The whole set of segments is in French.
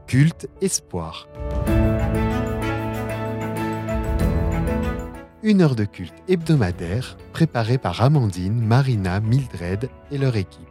Culte Espoir. Une heure de culte hebdomadaire préparée par Amandine, Marina, Mildred et leur équipe.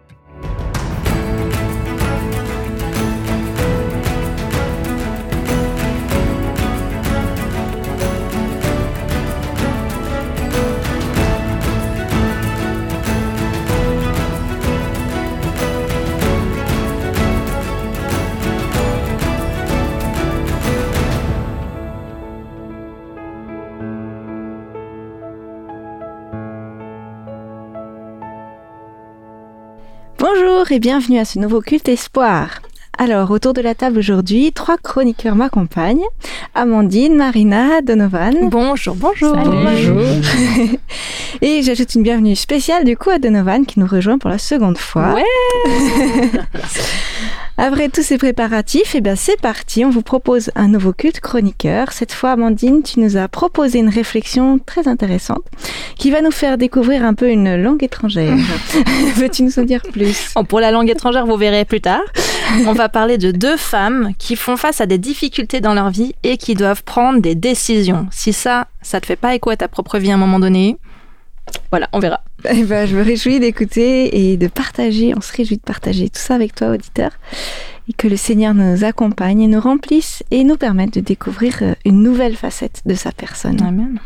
Bonjour et bienvenue à ce nouveau Culte Espoir. Alors, autour de la table aujourd'hui, 3 chroniqueurs m'accompagnent. Amandine, Marina, Donovan. Bonjour, bonjour. Bonjour. Et j'ajoute une bienvenue spéciale du coup à Donovan qui nous rejoint pour la seconde fois. Ouais. Après tous ces préparatifs, c'est parti, on vous propose un nouveau culte chroniqueur. Cette fois, Amandine, tu nous as proposé une réflexion très intéressante qui va nous faire découvrir un peu une langue étrangère. Veux-tu nous en dire plus ? Pour la langue étrangère, vous verrez plus tard. On va parler de 2 femmes qui font face à des difficultés dans leur vie et qui doivent prendre des décisions. Si ça te fait pas écho à ta propre vie à un moment donné, voilà, on verra. Je me réjouis d'écouter et de partager, on se réjouit de partager tout ça avec toi, auditeur, et que le Seigneur nous accompagne et nous remplisse et nous permette de découvrir une nouvelle facette de sa personne. Amen.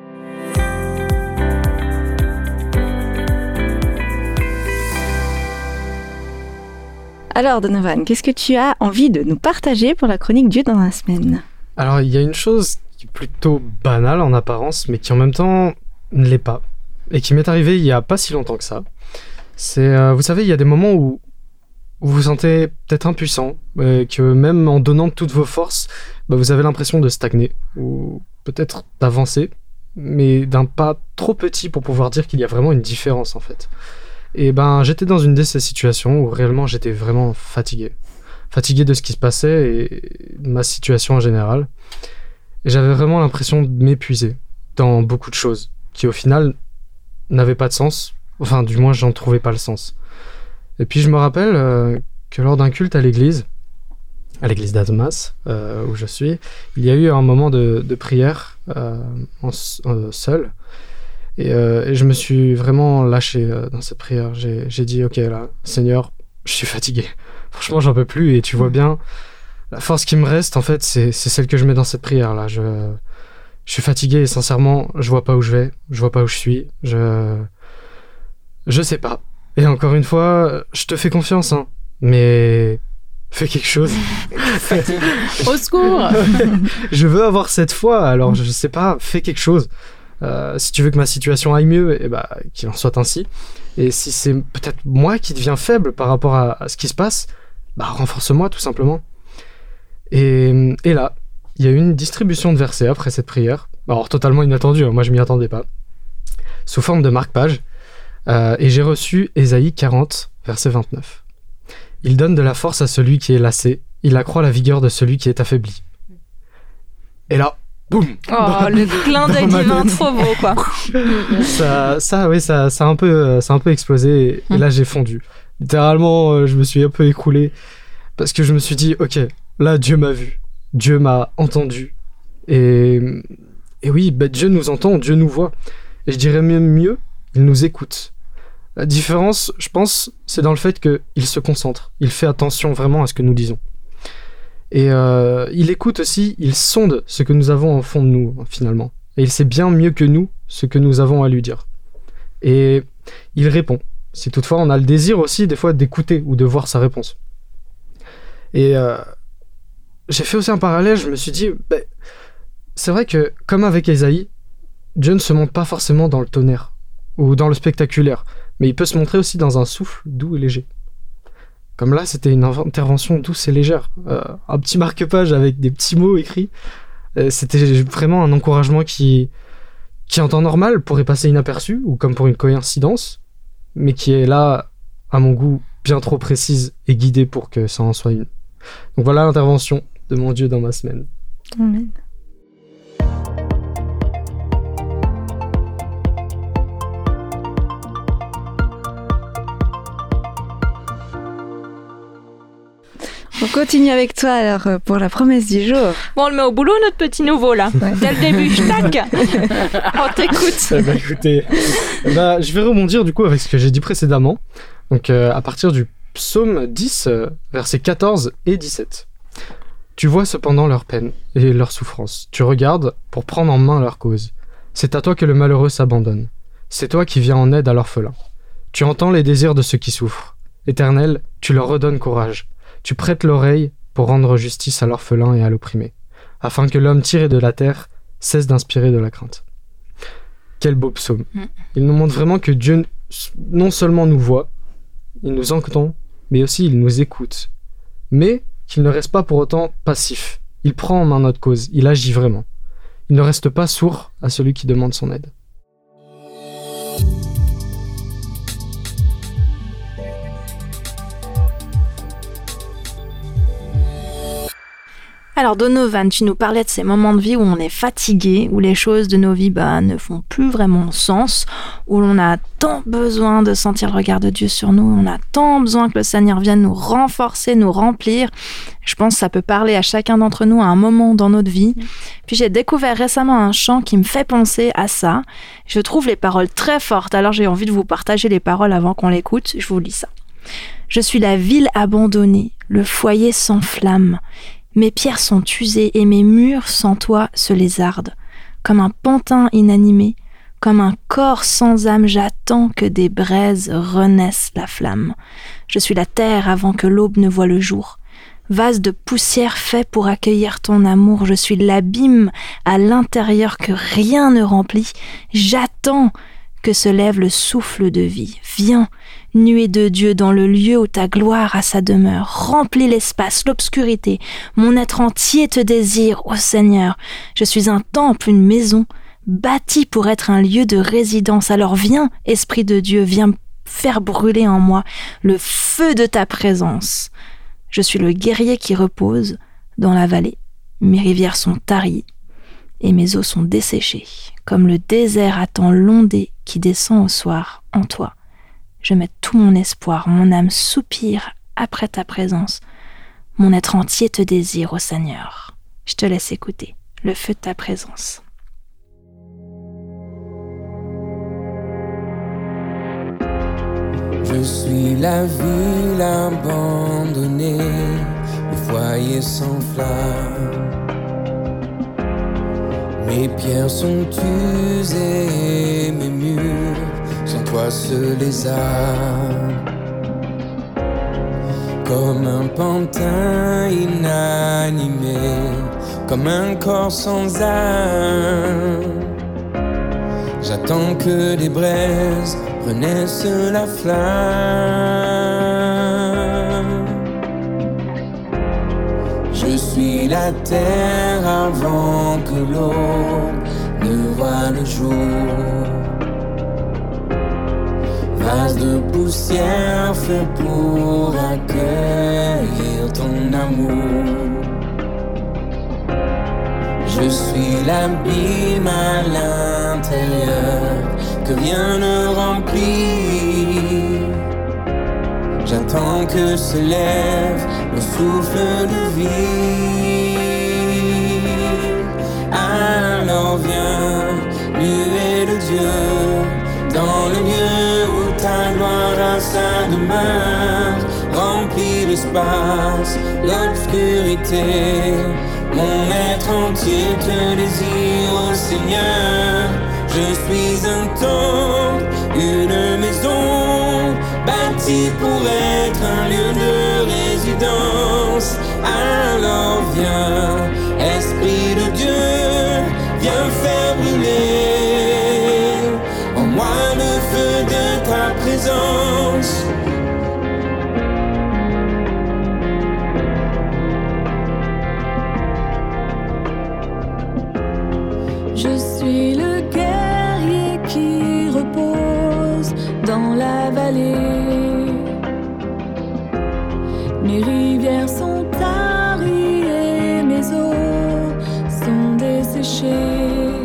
Alors Donovan, qu'est-ce que tu as envie de nous partager pour la chronique Dieu dans la semaine ? Alors, il y a une chose qui est plutôt banale en apparence, mais qui en même temps ne l'est pas, et qui m'est arrivée il n'y a pas si longtemps que ça. C'est, vous savez, il y a des moments où vous vous sentez peut-être impuissant, que même en donnant toutes vos forces, vous avez l'impression de stagner, ou peut-être d'avancer, mais d'un pas trop petit pour pouvoir dire qu'il y a vraiment une différence en fait. Et j'étais dans une de ces situations où réellement j'étais vraiment fatigué de ce qui se passait et de ma situation en général. Et j'avais vraiment l'impression de m'épuiser dans beaucoup de choses qui au final n'avaient pas de sens, enfin du moins j'en trouvais pas le sens. Et puis je me rappelle que lors d'un culte à l'église d'Azmas, où je suis, il y a eu un moment de prière seul. Et je me suis vraiment lâché dans cette prière. J'ai dit, ok là, Seigneur, je suis fatigué. Franchement, j'en peux plus. Et tu vois bien, la force qui me reste, en fait, c'est celle que je mets dans cette prière-là. Je suis fatigué et sincèrement, je vois pas où je vais. Je vois pas où je suis. Je sais pas. Et encore une fois, je te fais confiance, hein. Mais fais quelque chose. Au secours. Je veux avoir cette foi. Alors, je sais pas, fais quelque chose. Si tu veux que ma situation aille mieux, qu'il en soit ainsi. Et si c'est peut-être moi qui deviens faible par rapport à ce qui se passe, renforce-moi tout simplement. Et là, il y a eu une distribution de versets après cette prière. Alors totalement inattendue, moi je m'y attendais pas. Sous forme de marque-page. Et j'ai reçu Ésaïe 40, verset 29. Il donne de la force à celui qui est lassé. Il accroît la vigueur de celui qui est affaibli. Et là, boum! Oh, le clin d'œil divin, trop beau, quoi. ça a un peu explosé et là j'ai fondu. Littéralement, je me suis un peu écroulé parce que je me suis dit, ok, là Dieu m'a vu, Dieu m'a entendu et oui, Dieu nous entend, Dieu nous voit et je dirais même mieux, il nous écoute. La différence, je pense, c'est dans le fait qu'il se concentre, il fait attention vraiment à ce que nous disons. Et il écoute aussi, il sonde ce que nous avons au fond de nous, finalement. Et il sait bien mieux que nous ce que nous avons à lui dire. Et il répond. Si toutefois on a le désir aussi, des fois, d'écouter ou de voir sa réponse. Et j'ai fait aussi un parallèle, je me suis dit, c'est vrai que, comme avec Ésaïe, Dieu ne se montre pas forcément dans le tonnerre ou dans le spectaculaire, mais il peut se montrer aussi dans un souffle doux et léger. Comme là, c'était une intervention douce et légère. Un petit marque-page avec des petits mots écrits. C'était vraiment un encouragement qui en temps normal pourrait passer inaperçu, ou comme pour une coïncidence, mais qui est là, à mon goût, bien trop précise et guidée pour que ça en soit une. Donc voilà l'intervention de mon Dieu dans ma semaine. Amen. On continue avec toi alors pour la promesse du jour. Bon, on le met au boulot, notre petit nouveau, là. Ouais. Dès le début, tac. On t'écoute. Écoutez, je vais rebondir du coup avec ce que j'ai dit précédemment. Donc à partir du psaume 10, versets 14 et 17. Tu vois cependant leur peine et leur souffrance. Tu regardes pour prendre en main leur cause. C'est à toi que le malheureux s'abandonne. C'est toi qui viens en aide à l'orphelin. Tu entends les désirs de ceux qui souffrent. Éternel, tu leur redonnes courage. Tu prêtes l'oreille pour rendre justice à l'orphelin et à l'opprimé, afin que l'homme tiré de la terre cesse d'inspirer de la crainte. Quel beau psaume. Il nous montre vraiment que Dieu non seulement nous voit, il nous entend, mais aussi il nous écoute. Mais qu'il ne reste pas pour autant passif. Il prend en main notre cause, il agit vraiment. Il ne reste pas sourd à celui qui demande son aide. Alors Donovan, tu nous parlais de ces moments de vie où on est fatigué, où les choses de nos vies ne font plus vraiment sens, où l'on a tant besoin de sentir le regard de Dieu sur nous, on a tant besoin que le Seigneur vienne nous renforcer, nous remplir. Je pense que ça peut parler à chacun d'entre nous à un moment dans notre vie. Puis j'ai découvert récemment un chant qui me fait penser à ça. Je trouve les paroles très fortes, alors j'ai envie de vous partager les paroles avant qu'on l'écoute. Je vous lis ça. Je suis la ville abandonnée, le foyer s'enflamme. Mes pierres sont usées et mes murs sans toit se lézardent. Comme un pantin inanimé, comme un corps sans âme, j'attends que des braises renaissent la flamme. Je suis la terre avant que l'aube ne voie le jour. Vase de poussière fait pour accueillir ton amour, je suis l'abîme à l'intérieur que rien ne remplit. J'attends que se lève le souffle de vie. Viens, nuée de Dieu, dans le lieu où ta gloire a sa demeure. Remplis l'espace, l'obscurité. Mon être entier te désire, ô Seigneur. Je suis un temple, une maison, bâtie pour être un lieu de résidence. Alors viens, Esprit de Dieu, viens faire brûler en moi le feu de ta présence. Je suis le guerrier qui repose dans la vallée. Mes rivières sont taries et mes eaux sont desséchées. Comme le désert attend l'ondée qui descend au soir, en toi. Je mets tout mon espoir, mon âme soupire après ta présence. Mon être entier te désire, ô Seigneur. Je te laisse écouter le feu de ta présence. Je suis la ville abandonnée, le foyer s'enflamme. Mes pierres sont usées, mes murs sans toi se lézardent. Comme un pantin inanimé, comme un corps sans âme. J'attends que des braises renaissent la flamme. Je suis la terre avant que l'aube ne voie le jour. Vase de poussière fait pour accueillir ton amour. Je suis l'abîme à l'intérieur que rien ne remplit. J'attends que se lève le souffle de vie. Alors viens, nuée de Dieu, dans le lieu où ta gloire a sa demeure. Remplis l'espace, l'obscurité. Mon être entier te désire, ô Seigneur. Je suis un temple, une maison, bâtie pour être un lieu de résidence. Alors viens, Esprit de Dieu, viens faire brûler en moi le feu de ta présence. Je suis le guerrier qui repose dans la vallée. Mes rivières sont taries et mes eaux sont desséchées.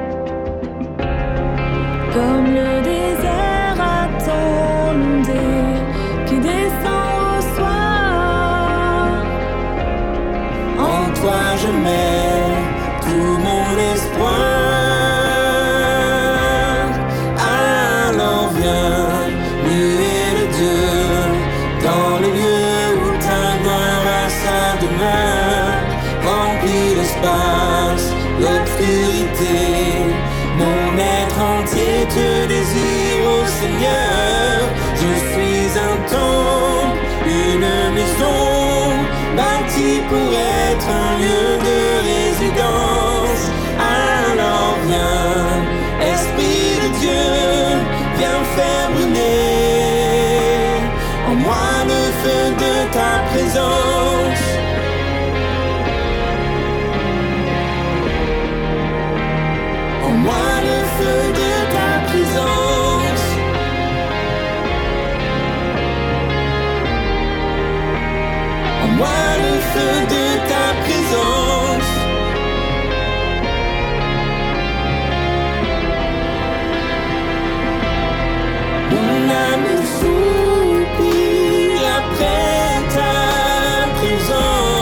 Comme le désert attend l'ondée qui descend au soir. Seigneur. Je suis un temple, une maison, bâtie pour être un lieu de résidence. Alors viens, Esprit de Dieu, viens faire brûler en moi le feu de ta présence. En moi le feu de ta présence. En moi le feu de ta présence. Mon âme soupire après ta présence.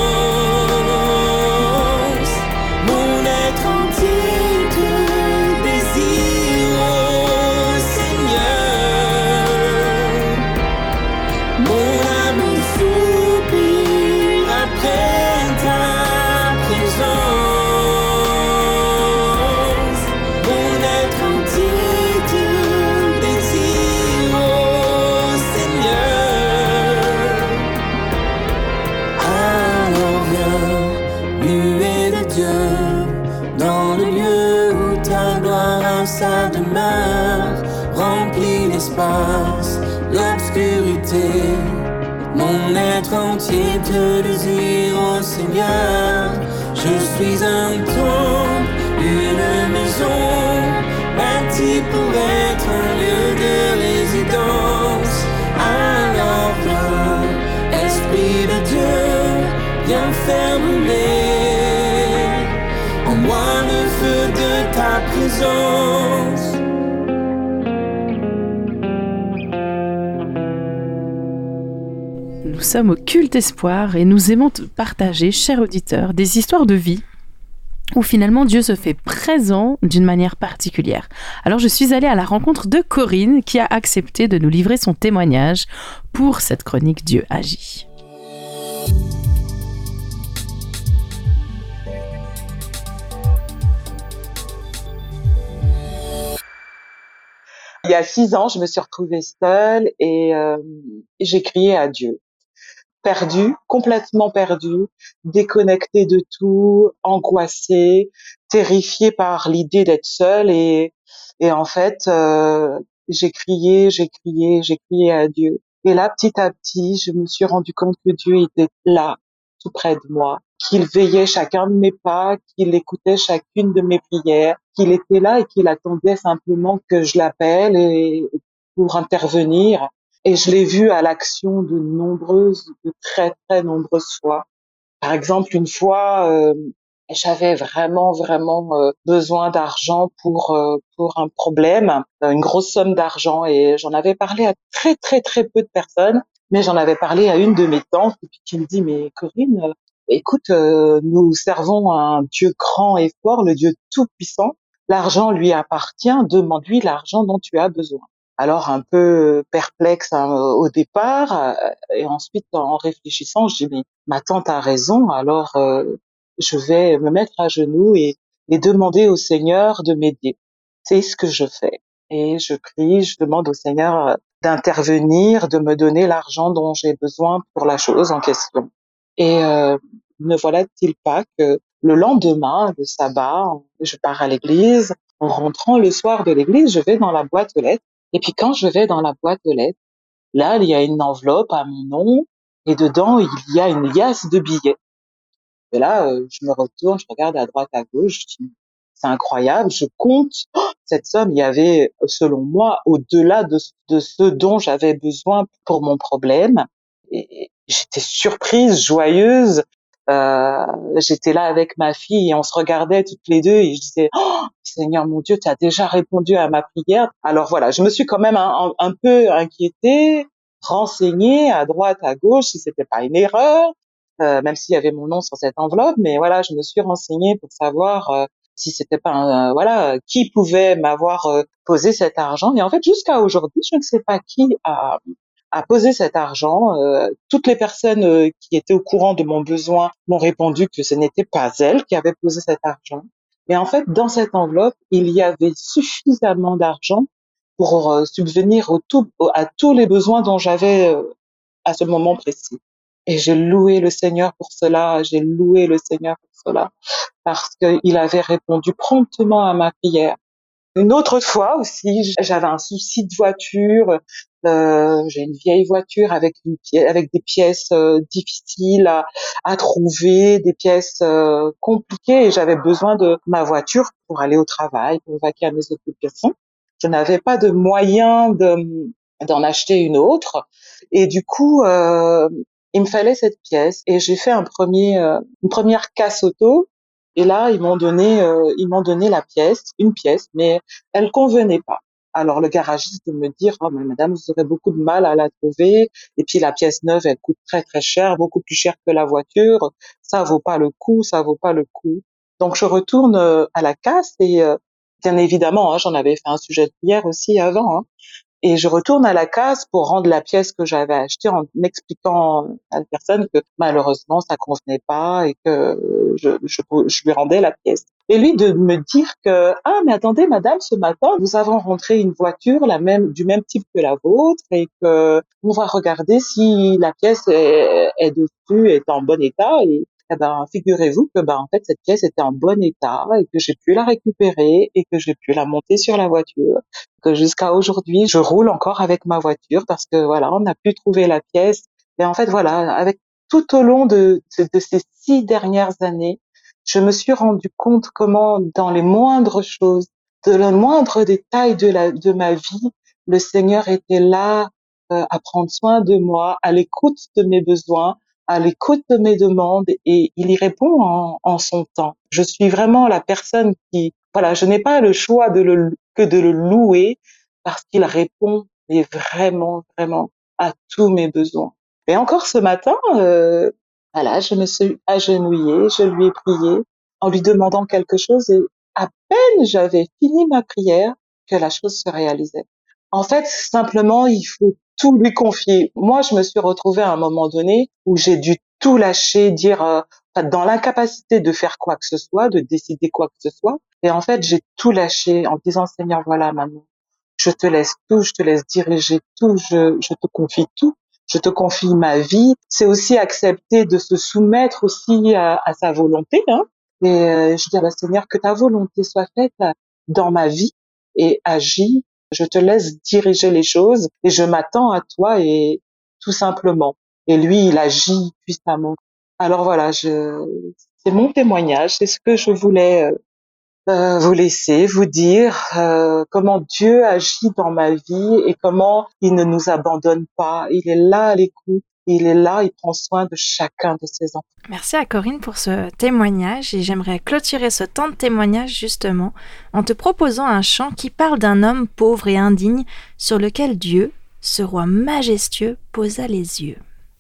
Mon être entier te désire, ô Seigneur. Mon âme soupire après ta présence. Mon être entier te désire, ô Seigneur. Alors viens, nuée de Dieu, dans le lieu où ta gloire a sa demeure, remplit l'espace, l'obscurité. Mon être entier te désire, ô Seigneur. Je suis un temple, une maison, bâtie pour être un lieu de résidence. Alors viens, Esprit de Dieu, viens faire brûler en moi le feu de ta présence. Nous sommes au Culte Espoir et nous aimons te partager, chers auditeurs, des histoires de vie où finalement Dieu se fait présent d'une manière particulière. Alors je suis allée à la rencontre de Corinne qui a accepté de nous livrer son témoignage pour cette chronique Dieu agit. Il y a 6 ans, je me suis retrouvée seule et j'ai crié à Dieu. Perdue, complètement perdue, déconnectée de tout, angoissée, terrifiée par l'idée d'être seule et en fait, j'ai crié à Dieu. Et là, petit à petit, je me suis rendu compte que Dieu était là, tout près de moi, qu'il veillait chacun de mes pas, qu'il écoutait chacune de mes prières, qu'il était là et qu'il attendait simplement que je l'appelle et pour intervenir. Et je l'ai vu à l'action de très très nombreuses fois. Par exemple, une fois, j'avais vraiment besoin d'argent pour un problème, une grosse somme d'argent, et j'en avais parlé à très très très peu de personnes, mais j'en avais parlé à une de mes tantes qui me dit mais Corinne, écoute, nous servons un Dieu grand et fort, le Dieu tout puissant. L'argent lui appartient, demande-lui l'argent dont tu as besoin. Alors un peu perplexe au départ, et ensuite en réfléchissant, je dis mais ma tante a raison, alors je vais me mettre à genoux et demander au Seigneur de m'aider. C'est ce que je fais. Et je prie, je demande au Seigneur d'intervenir, de me donner l'argent dont j'ai besoin pour la chose en question. Et ne voilà-t-il pas que le lendemain, le sabbat, je pars à l'église. En rentrant le soir de l'église, je vais dans la boîte aux lettres. Et puis quand je vais dans la boîte aux lettres, là, il y a une enveloppe à mon nom et dedans, il y a une liasse de billets. Et là, je me retourne, je regarde à droite, à gauche, je dis, c'est incroyable, je compte cette somme. Il y avait, selon moi, au-delà de ce dont j'avais besoin pour mon problème. Et j'étais surprise, joyeuse. J'étais là avec ma fille et on se regardait toutes les deux et je disais, oh, Seigneur mon Dieu, tu as déjà répondu à ma prière. Alors voilà, je me suis quand même un peu inquiétée, renseignée à droite, à gauche si c'était pas une erreur, même s'il y avait mon nom sur cette enveloppe. Mais voilà, je me suis renseignée pour savoir si c'était pas voilà, qui pouvait m'avoir posé cet argent. Et en fait, jusqu'à aujourd'hui, je ne sais pas qui a posé cet argent. Toutes les personnes qui étaient au courant de mon besoin m'ont répondu que ce n'était pas elles qui avaient posé cet argent. Mais en fait, dans cette enveloppe, il y avait suffisamment d'argent pour subvenir à tous les besoins dont j'avais à ce moment précis. Et j'ai loué le Seigneur pour cela, j'ai loué le Seigneur pour cela, parce qu'il avait répondu promptement à ma prière. Une autre fois aussi, j'avais un souci de voiture. J'ai une vieille voiture avec des pièces difficiles à trouver, des pièces compliquées, et j'avais besoin de ma voiture pour aller au travail, pour vaquer à mes occupations. Je n'avais pas de moyen d'en acheter une autre, et du coup, il me fallait cette pièce, et j'ai fait une première casse auto. Et là, ils m'ont donné une pièce, mais elle convenait pas. Alors le garagiste de me dire, oh mais madame, vous aurez beaucoup de mal à la trouver, et puis la pièce neuve, elle coûte très très cher, beaucoup plus cher que la voiture, ça vaut pas le coup. Donc je retourne à la casse, et bien évidemment, hein, j'en avais fait un sujet de prière aussi avant, hein. Et je retourne à la case pour rendre la pièce que j'avais achetée en expliquant à la personne que malheureusement ça convenait pas et que je lui rendais la pièce. Et lui de me dire que ah mais attendez madame, ce matin nous avons rentré une voiture du même type que la vôtre, et que on va regarder si la pièce est dessus, est en bon état. Et figurez-vous que en fait cette pièce était en bon état et que j'ai pu la récupérer et que j'ai pu la monter sur la voiture, que jusqu'à aujourd'hui je roule encore avec ma voiture parce que voilà, on a pu trouver la pièce. Et en fait voilà, avec tout au long de ces 6 dernières années, je me suis rendu compte comment dans les moindres choses, de le moindre détail de ma vie, le Seigneur était là à prendre soin de moi, à l'écoute de mes besoins, à l'écoute de mes demandes, et il y répond en son temps. Je suis vraiment la personne qui, voilà, je n'ai pas le choix que de le louer parce qu'il répond, mais vraiment, vraiment à tous mes besoins. Et encore ce matin, voilà, je me suis agenouillée, je lui ai prié en lui demandant quelque chose, et à peine j'avais fini ma prière que la chose se réalisait. En fait, simplement, il faut tout lui confier. Moi, je me suis retrouvée à un moment donné où j'ai dû tout lâcher, dans l'incapacité de faire quoi que ce soit, de décider quoi que ce soit. Et en fait, j'ai tout lâché en disant, Seigneur, voilà, maintenant, je te laisse tout, je te laisse diriger tout, je te confie tout. Je te confie ma vie. C'est aussi accepter de se soumettre aussi à sa volonté, hein. Et je dis, Seigneur, que ta volonté soit faite dans ma vie et agis. Je te laisse diriger les choses et je m'attends à toi, et tout simplement. Et lui, il agit puissamment. Alors voilà, c'est mon témoignage, c'est ce que je voulais vous laisser, vous dire comment Dieu agit dans ma vie et comment il ne nous abandonne pas. Il est là à l'écoute, il est là, il prend soin de chacun de ses enfants. Merci à Corinne pour ce témoignage, et j'aimerais clôturer ce temps de témoignage justement en te proposant un chant qui parle d'un homme pauvre et indigne sur lequel Dieu, ce roi majestueux, posa les yeux.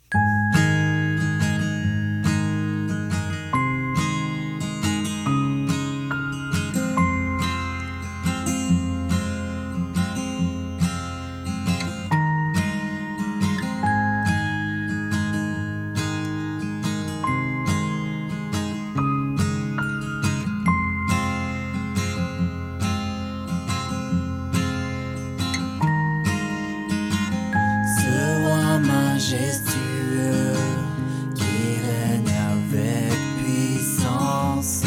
Majestueux, qui règne avec puissance.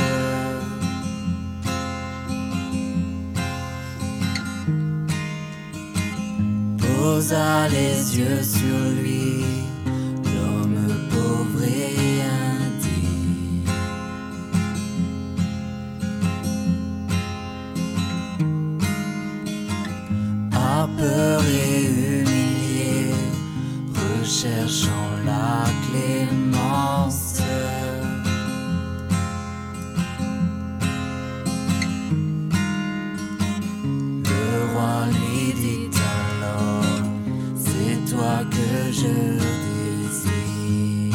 Posa les yeux sur lui, l'homme pauvre et indigne. Apeuré, humilié, cherchant la clémence. Le roi lui dit alors, c'est toi que je désire.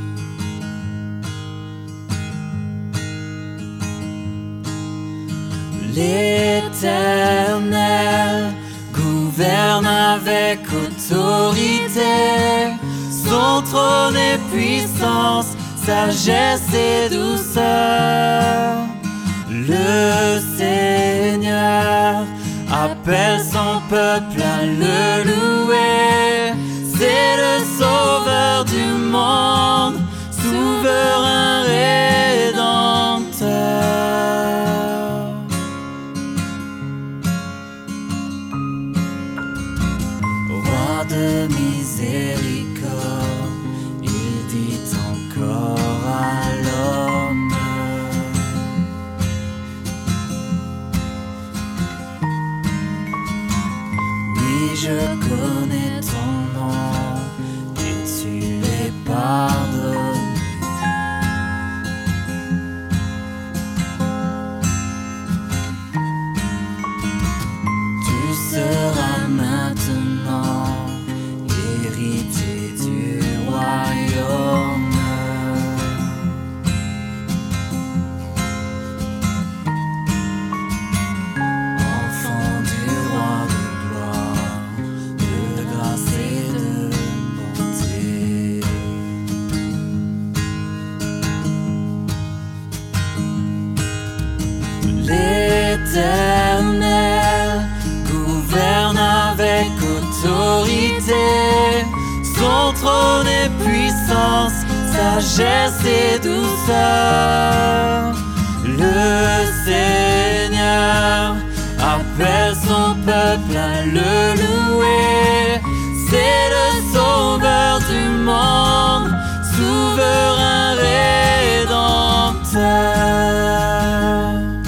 L'Éternel gouverne avec autorité, son trône est puissance, sagesse et douceur. Le Seigneur appelle son peuple à le louer. C'est le sauveur du monde, souverain rédempteur. Roi de miséricorde, il dit encore à l'homme. Je connais ton nom et tu les pardonnes. Tu seras maintenant héritier du royaume. Enfant du roi de gloire, grâce et de bonté. L'Éternel gouverne avec autorité, son trône est puissance, sagesse et douceur. Le Seigneur appelle son peuple à le louer. C'est le sauveur du monde, souverain rédempteur.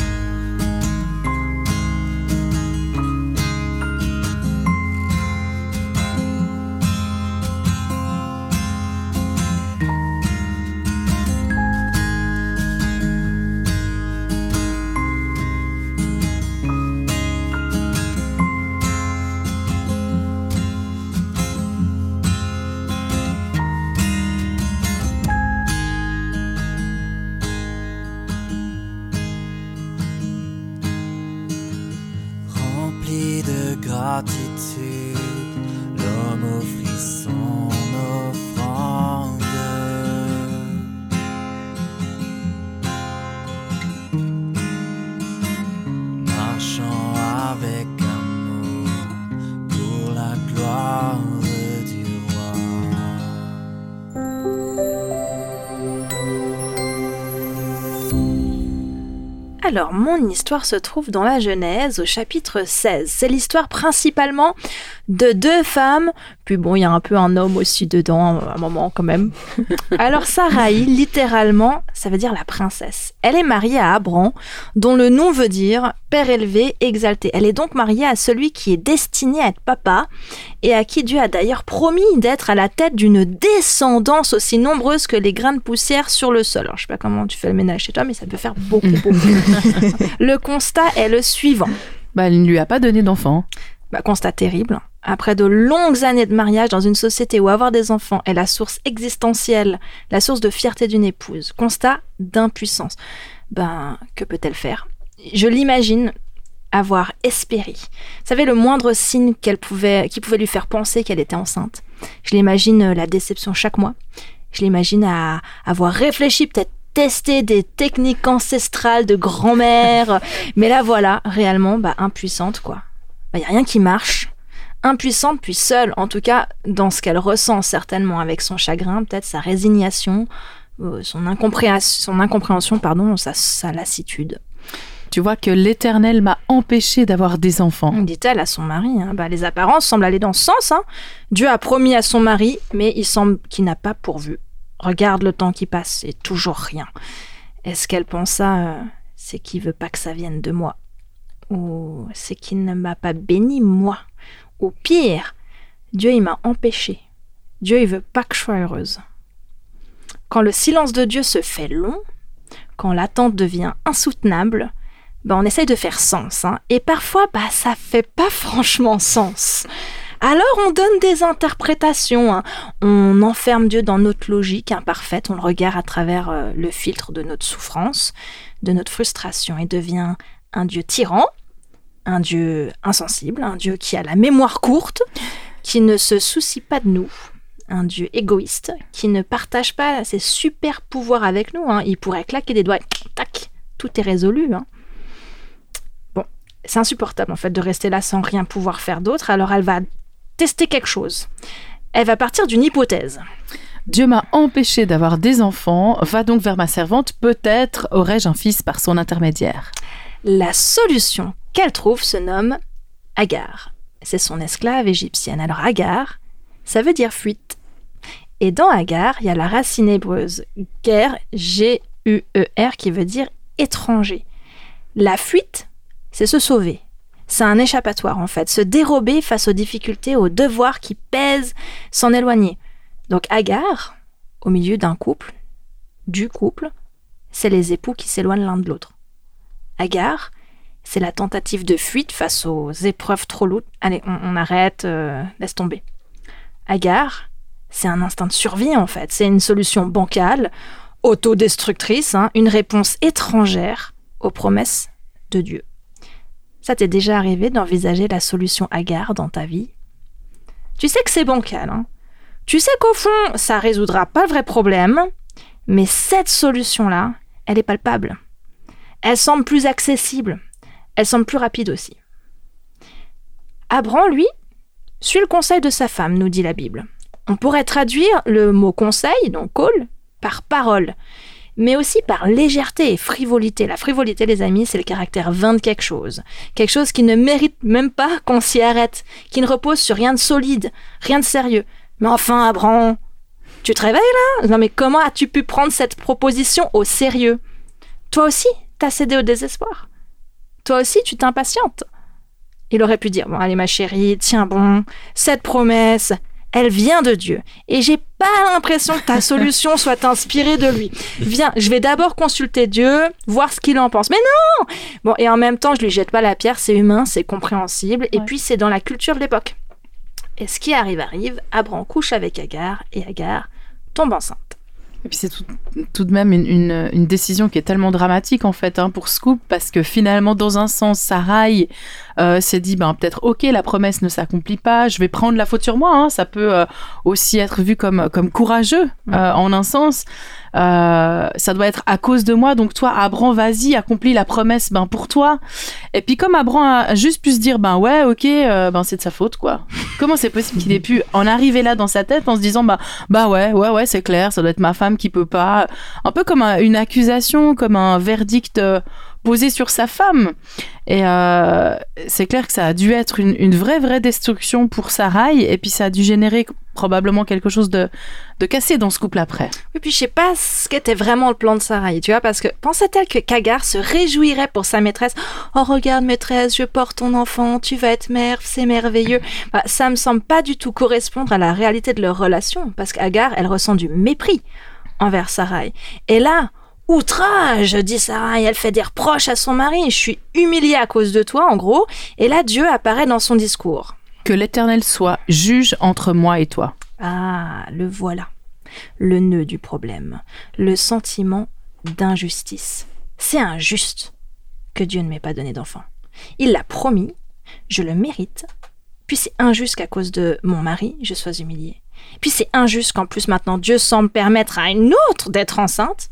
De gratitude, l'homme offrit son offrande. Marchant avec amour pour la gloire du roi. Alors, mon histoire se trouve dans la Genèse, au chapitre 16. C'est l'histoire principalement de deux femmes, puis bon, il y a un peu un homme aussi dedans, à un moment quand même. Alors, Sarai, littéralement, ça veut dire la princesse. Elle est mariée à Abram, dont le nom veut dire père élevé, exalté. Elle est donc mariée à celui qui est destiné à être papa, et à qui Dieu a d'ailleurs promis d'être à la tête d'une descendance aussi nombreuse que les grains de poussière sur le sol. Alors, je sais pas comment tu fais le ménage chez toi, mais ça peut faire beaucoup. Le constat est le suivant. Elle ne lui a pas donné d'enfant. Constat terrible. Après de longues années de mariage dans une société où avoir des enfants est la source existentielle, la source de fierté d'une épouse, constat d'impuissance. Que peut-elle faire ? Je l'imagine avoir espéré. Vous savez, le moindre signe qui pouvait lui faire penser qu'elle était enceinte. Je l'imagine la déception chaque mois. Je l'imagine avoir réfléchi, peut-être tester des techniques ancestrales de grand-mère. Mais là, voilà, réellement, impuissante, quoi. Il n'y a rien qui marche. Impuissante, puis seule, en tout cas, dans ce qu'elle ressent certainement avec son chagrin, peut-être sa résignation, son incompréhension, sa lassitude. Tu vois que l'Éternel m'a empêché d'avoir des enfants. Dit-elle à son mari. Les apparences semblent aller dans ce sens. Dieu a promis à son mari, mais il semble qu'il n'a pas pourvu. Regarde le temps qui passe et toujours rien. Est-ce qu'elle pensa, c'est qu'il veut pas que ça vienne de moi? Ou c'est qu'il ne m'a pas béni, moi? Ou pire, Dieu il m'a empêché. Dieu il veut pas que je sois heureuse. Quand le silence de Dieu se fait long, quand l'attente devient insoutenable, on essaye de faire sens. Et parfois, ça fait pas franchement sens. Alors on donne des interprétations, on enferme Dieu dans notre logique imparfaite, on le regarde à travers le filtre de notre souffrance, de notre frustration et devient un Dieu tyran, un Dieu insensible, un Dieu qui a la mémoire courte, qui ne se soucie pas de nous, un Dieu égoïste, qui ne partage pas ses super pouvoirs avec nous. Il pourrait claquer des doigts, tac, tout est résolu. c'est insupportable en fait de rester là sans rien pouvoir faire d'autre. Alors elle va tester quelque chose. Elle va partir d'une hypothèse. Dieu m'a empêché d'avoir des enfants, va donc vers ma servante, peut-être aurai-je un fils par son intermédiaire. La solution qu'elle trouve se nomme Agar. C'est son esclave égyptienne. Alors Agar, ça veut dire fuite. Et dans Agar, il y a la racine hébreuse ger, G-U-E-R, qui veut dire étranger. La fuite, c'est se sauver. C'est un échappatoire en fait, se dérober face aux difficultés, aux devoirs qui pèsent, s'en éloigner. Donc Agar, au milieu d'un couple, du couple, c'est les époux qui s'éloignent l'un de l'autre. Agar, c'est la tentative de fuite face aux épreuves trop lourdes. Allez, on arrête, laisse tomber. Agar, c'est un instinct de survie en fait, c'est une solution bancale, autodestructrice, une réponse étrangère aux promesses de Dieu. Ça t'est déjà arrivé d'envisager la solution Agar dans ta vie ? Tu sais que c'est bancal, Tu sais qu'au fond, ça résoudra pas le vrai problème, mais cette solution-là, elle est palpable. Elle semble plus accessible, elle semble plus rapide aussi. Abraham, lui, suit le conseil de sa femme, nous dit la Bible. On pourrait traduire le mot conseil, donc call, par parole, mais aussi par légèreté et frivolité. La frivolité, les amis, c'est le caractère vain de quelque chose qui ne mérite même pas qu'on s'y arrête, qui ne repose sur rien de solide, rien de sérieux. Mais enfin, Abraham, tu te réveilles là ? Non mais comment as-tu pu prendre cette proposition au sérieux ? Toi aussi, t'as cédé au désespoir. Toi aussi, tu t'impatientes. Il aurait pu dire, bon allez ma chérie, tiens bon, cette promesse, elle vient de Dieu. Et j'ai pas l'impression que ta solution soit inspirée de lui. Viens, je vais d'abord consulter Dieu, voir ce qu'il en pense. Mais non ! Bon, et en même temps, je lui jette pas la pierre, c'est humain, c'est compréhensible. Et puis, c'est dans la culture de l'époque. Et ce qui arrive, Abraham couche avec Agar, et Agar tombe enceinte. Et puis c'est tout de même une décision qui est tellement dramatique en fait pour ce couple, parce que finalement dans un sens Sarai s'est dit peut-être ok, la promesse ne s'accomplit pas, je vais prendre la faute sur moi, ça peut aussi être vu comme courageux en un sens, ça doit être à cause de moi, donc toi Abraham vas-y accomplis la promesse pour toi. Et puis comme Abraham a juste pu se dire ouais ok c'est de sa faute quoi. Comment c'est possible qu'il ait pu en arriver là dans sa tête en se disant ouais c'est clair, ça doit être ma femme qui peut pas, un peu comme une accusation, comme un verdict posé sur sa femme. Et c'est clair que ça a dû être une vraie destruction pour Sarai, et puis ça a dû générer probablement quelque chose de cassé dans ce couple après. Oui, puis je sais pas ce qu'était vraiment le plan de Sarai, tu vois, parce que pensait-elle que qu'Agar se réjouirait pour sa maîtresse ? Oh regarde maîtresse, je porte ton enfant, tu vas être mère, c'est merveilleux. Ça me semble pas du tout correspondre à la réalité de leur relation, parce qu'Agar, elle ressent du mépris envers Sarai. Et là, outrage, dit Sarai, elle fait des reproches à son mari, je suis humiliée à cause de toi en gros, et là Dieu apparaît dans son discours. Que l'Éternel soit juge entre moi et toi. Ah, le voilà, le nœud du problème, le sentiment d'injustice. C'est injuste que Dieu ne m'ait pas donné d'enfant. Il l'a promis, je le mérite, puis c'est injuste qu'à cause de mon mari, je sois humiliée. Puis c'est injuste qu'en plus maintenant Dieu semble permettre à une autre d'être enceinte.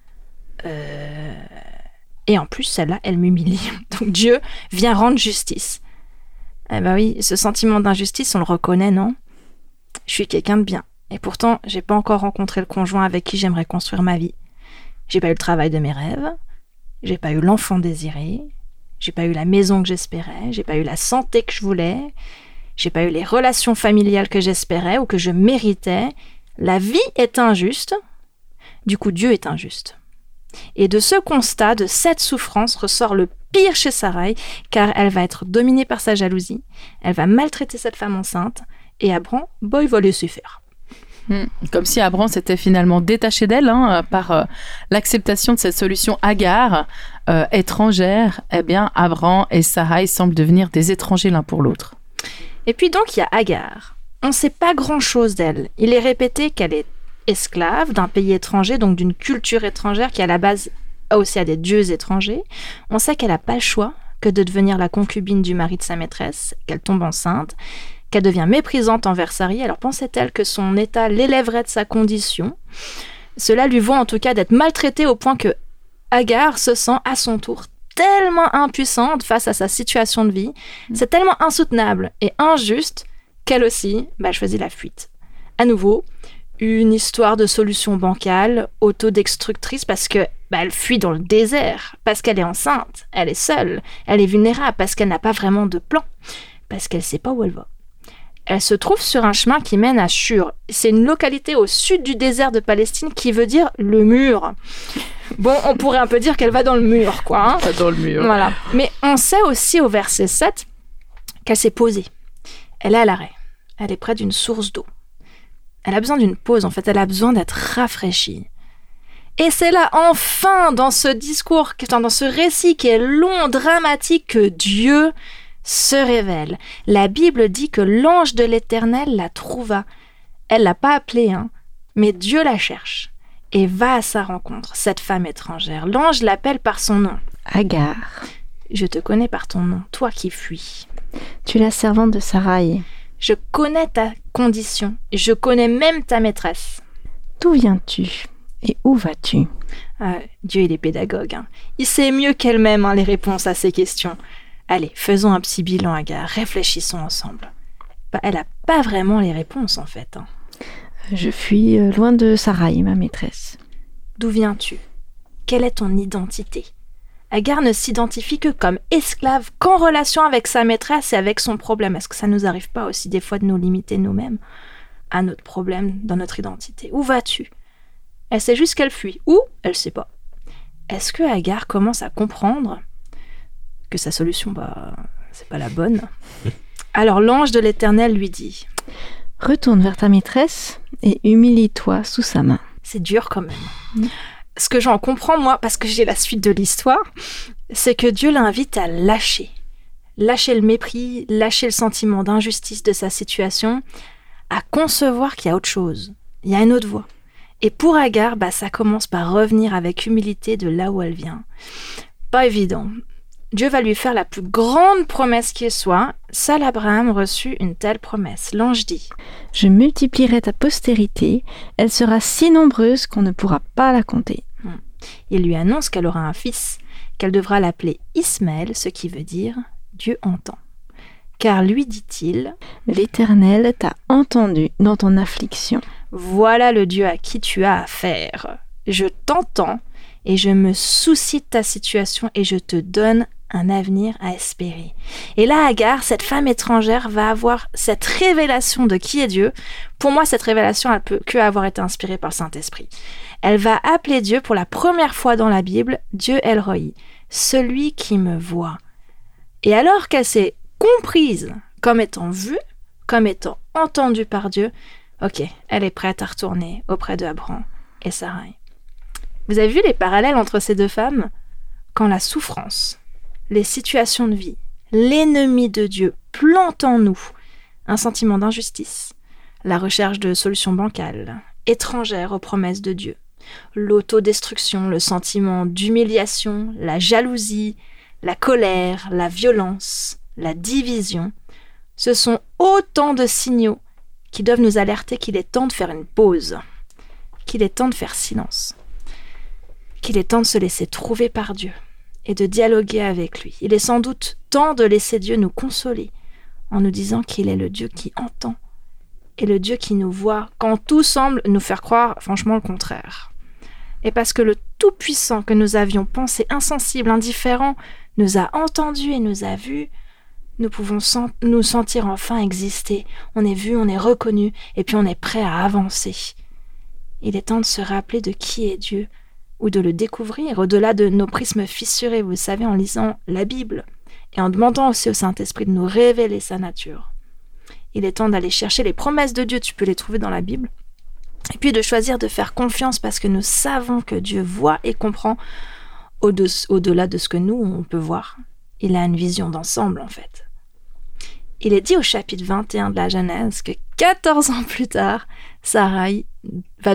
Et en plus, celle-là, elle m'humilie. Donc Dieu vient rendre justice. Eh ben oui, ce sentiment d'injustice, on le reconnaît, non ? Je suis quelqu'un de bien. Et pourtant, j'ai pas encore rencontré le conjoint avec qui j'aimerais construire ma vie. J'ai pas eu le travail de mes rêves. J'ai pas eu l'enfant désiré. J'ai pas eu la maison que j'espérais. J'ai pas eu la santé que je voulais. J'ai pas eu les relations familiales que j'espérais ou que je méritais. La vie est injuste. Du coup, Dieu est injuste. Et de ce constat, de cette souffrance, ressort le pire chez Sarai, car elle va être dominée par sa jalousie, elle va maltraiter cette femme enceinte, et Abraham, il va laisser faire. Comme si Abraham s'était finalement détaché d'elle par l'acceptation de cette solution Agar, étrangère. Eh bien, Abraham et Sarai semblent devenir des étrangers l'un pour l'autre. Et puis donc, il y a Agar. On ne sait pas grand-chose d'elle. Il est répété qu'elle est esclave d'un pays étranger, donc d'une culture étrangère qui à la base aussi a des dieux étrangers. On sait qu'elle n'a pas le choix que de devenir la concubine du mari de sa maîtresse, qu'elle tombe enceinte, qu'elle devient méprisante envers Sarai. Alors pensait-elle que son état l'élèverait de sa condition ? Cela lui vaut en tout cas d'être maltraitée au point que Agar se sent à son tour tellement impuissante face à sa situation de vie, c'est tellement insoutenable et injuste qu'elle aussi choisit la fuite. À nouveau, une histoire de solution bancale, autodestructrice parce que elle fuit dans le désert, parce qu'elle est enceinte, elle est seule, elle est vulnérable parce qu'elle n'a pas vraiment de plan, parce qu'elle ne sait pas où elle va. Elle se trouve sur un chemin qui mène à Shur. C'est une localité au sud du désert de Palestine qui veut dire le mur. Bon, on pourrait un peu dire qu'elle va dans le mur, quoi. Hein. Dans le mur. Voilà. Mais on sait aussi au verset 7 qu'elle s'est posée. Elle est à l'arrêt. Elle est près d'une source d'eau. Elle a besoin d'une pause, en fait. Elle a besoin d'être rafraîchie. Et c'est là, enfin, dans ce discours, dans ce récit qui est long, dramatique, que Dieu se révèle. La Bible dit que l'ange de l'Éternel la trouva. Elle l'a pas appelée, mais Dieu la cherche et va à sa rencontre, cette femme étrangère. L'ange l'appelle par son nom. Agar. Je te connais par ton nom, toi qui fuis. Tu es la servante de Sarai. Je connais ta condition, je connais même ta maîtresse. D'où viens-tu et où vas-tu? Dieu, il est pédagogue. Il sait mieux qu'elle-même les réponses à ces questions. Allez, faisons un petit bilan, Agar. Réfléchissons ensemble. Elle n'a pas vraiment les réponses, en fait. Je fuis loin de Sarai, ma maîtresse. D'où viens-tu? Quelle est ton identité? Agar ne s'identifie que comme esclave qu'en relation avec sa maîtresse et avec son problème. Est-ce que ça ne nous arrive pas aussi des fois de nous limiter nous-mêmes à notre problème dans notre identité? Où vas-tu? Elle sait juste qu'elle fuit. Où? Elle ne sait pas. Est-ce que Agar commence à comprendre que sa solution, c'est pas la bonne? Alors l'ange de l'Éternel lui dit: retourne vers ta maîtresse et humilie-toi sous sa main. C'est dur quand même. Ce que j'en comprends, moi, parce que j'ai la suite de l'histoire, c'est que Dieu l'invite à lâcher. Lâcher le mépris, lâcher le sentiment d'injustice de sa situation, à concevoir qu'il y a autre chose. Il y a une autre voie. Et pour Agar, ça commence par revenir avec humilité de là où elle vient. Pas évident. Dieu va lui faire la plus grande promesse qui soit. Seul Abraham reçut une telle promesse. L'ange dit: je multiplierai ta postérité, elle sera si nombreuse qu'on ne pourra pas la compter. Il lui annonce qu'elle aura un fils, qu'elle devra l'appeler Ismaël, ce qui veut dire Dieu entend. Car lui, dit-il, l'Éternel t'a entendu dans ton affliction. Voilà le Dieu à qui tu as affaire. Je t'entends et je me soucie de ta situation et je te donne un avenir à espérer. Et là, Agar, cette femme étrangère, va avoir cette révélation de qui est Dieu. Pour moi, cette révélation, elle peut que avoir été inspirée par le Saint-Esprit. Elle va appeler Dieu pour la première fois dans la Bible, Dieu El Roi, celui qui me voit. Et alors qu'elle s'est comprise comme étant vue, comme étant entendue par Dieu, ok, elle est prête à retourner auprès de Abraham et Sarai. Vous avez vu les parallèles entre ces deux femmes? Quand la souffrance, les situations de vie, l'ennemi de Dieu plante en nous un sentiment d'injustice, la recherche de solutions bancales, étrangères aux promesses de Dieu, l'autodestruction, le sentiment d'humiliation, la jalousie, la colère, la violence, la division, ce sont autant de signaux qui doivent nous alerter qu'il est temps de faire une pause, qu'il est temps de faire silence, qu'il est temps de se laisser trouver par Dieu et de dialoguer avec lui. Il est sans doute temps de laisser Dieu nous consoler en nous disant qu'il est le Dieu qui entend et le Dieu qui nous voit quand tout semble nous faire croire franchement le contraire. Et parce que le Tout-Puissant que nous avions pensé insensible, indifférent, nous a entendus et nous a vus, nous pouvons nous sentir enfin exister. On est vu, on est reconnu et puis on est prêt à avancer. Il est temps de se rappeler de qui est Dieu, ou de le découvrir au-delà de nos prismes fissurés, vous savez, en lisant la Bible et en demandant aussi au Saint-Esprit de nous révéler sa nature. Il est temps d'aller chercher les promesses de Dieu, tu peux les trouver dans la Bible, et puis de choisir de faire confiance parce que nous savons que Dieu voit et comprend au-delà de ce que nous, on peut voir. Il a une vision d'ensemble, en fait. Il est dit au chapitre 21 de la Genèse que 14 ans plus tard, Sarai sera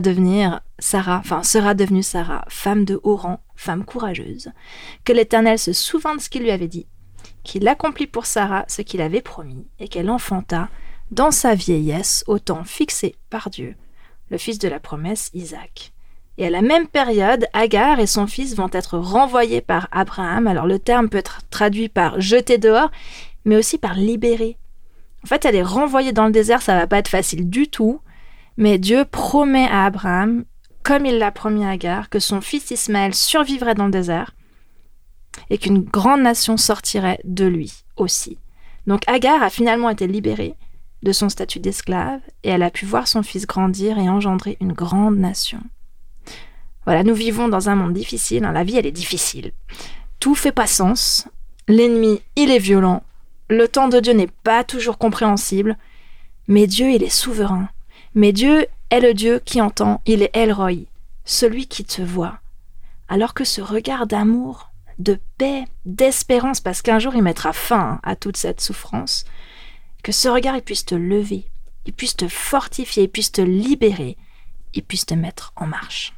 devenue Sarah, femme de haut rang, femme courageuse, que l'Éternel se souvint de ce qu'il lui avait dit, qu'il accomplit pour Sarah ce qu'il avait promis, et qu'elle enfanta, dans sa vieillesse, au temps fixé par Dieu, le fils de la promesse, Isaac. Et à la même période, Agar et son fils vont être renvoyés par Abraham. Alors le terme peut être traduit par jeter dehors, mais aussi par libérer. En fait, elle est renvoyée dans le désert, ça va pas être facile du tout, mais Dieu promet à Abraham, comme il l'a promis à Agar, que son fils Ismaël survivrait dans le désert et qu'une grande nation sortirait de lui aussi. Donc Agar a finalement été libérée de son statut d'esclave et elle a pu voir son fils grandir et engendrer une grande nation. Voilà, nous vivons dans un monde difficile, la vie elle est difficile. Tout fait pas sens, l'ennemi il est violent, le temps de Dieu n'est pas toujours compréhensible, mais Dieu il est souverain. Mais Dieu est le Dieu qui entend, il est El Roi, celui qui te voit. Alors que ce regard d'amour, de paix, d'espérance, parce qu'un jour il mettra fin à toute cette souffrance, que ce regard il puisse te lever, il puisse te fortifier, il puisse te libérer, il puisse te mettre en marche.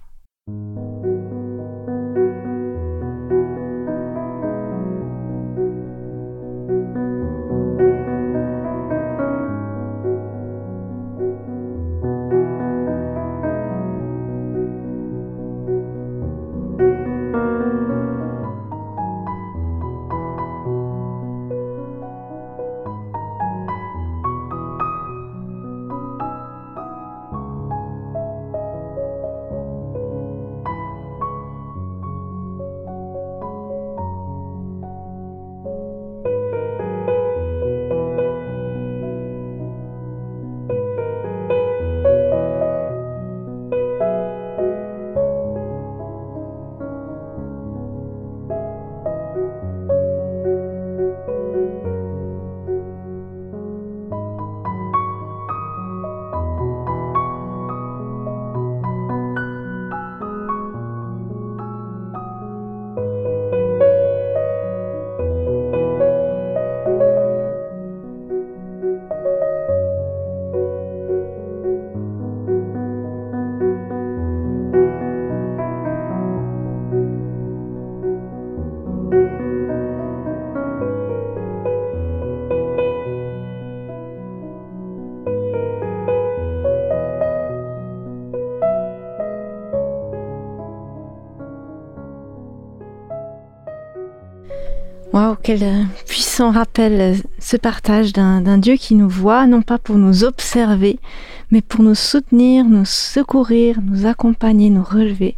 Waouh, quel puissant rappel, ce partage d'un Dieu qui nous voit, non pas pour nous observer, mais pour nous soutenir, nous secourir, nous accompagner, nous relever.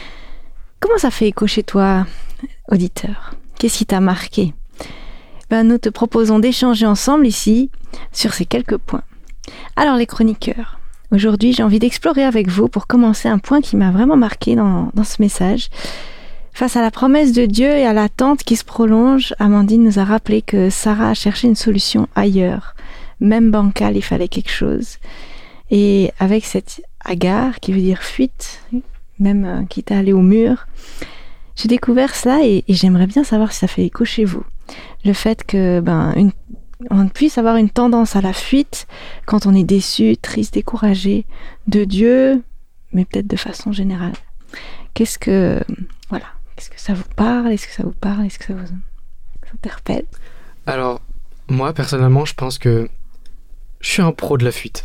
Comment ça fait écho chez toi, auditeur? Qu'est-ce qui t'a marqué? Nous te proposons d'échanger ensemble ici sur ces quelques points. Alors les chroniqueurs, aujourd'hui j'ai envie d'explorer avec vous pour commencer un point qui m'a vraiment marqué dans ce message. Face à la promesse de Dieu et à l'attente qui se prolonge, Amandine nous a rappelé que Sarah a cherché une solution ailleurs. Même bancale, il fallait quelque chose. Et avec cette Agar, qui veut dire fuite, même quitte à aller au mur, j'ai découvert cela et j'aimerais bien savoir si ça fait écho chez vous. Le fait que on puisse avoir une tendance à la fuite quand on est déçu, triste, découragé de Dieu, mais peut-être de façon générale. Qu'est-ce que ça vous parle? Est-ce que ça vous parle? Est-ce que ça vous interpelle? Alors, moi, personnellement, je pense que je suis un pro de la fuite.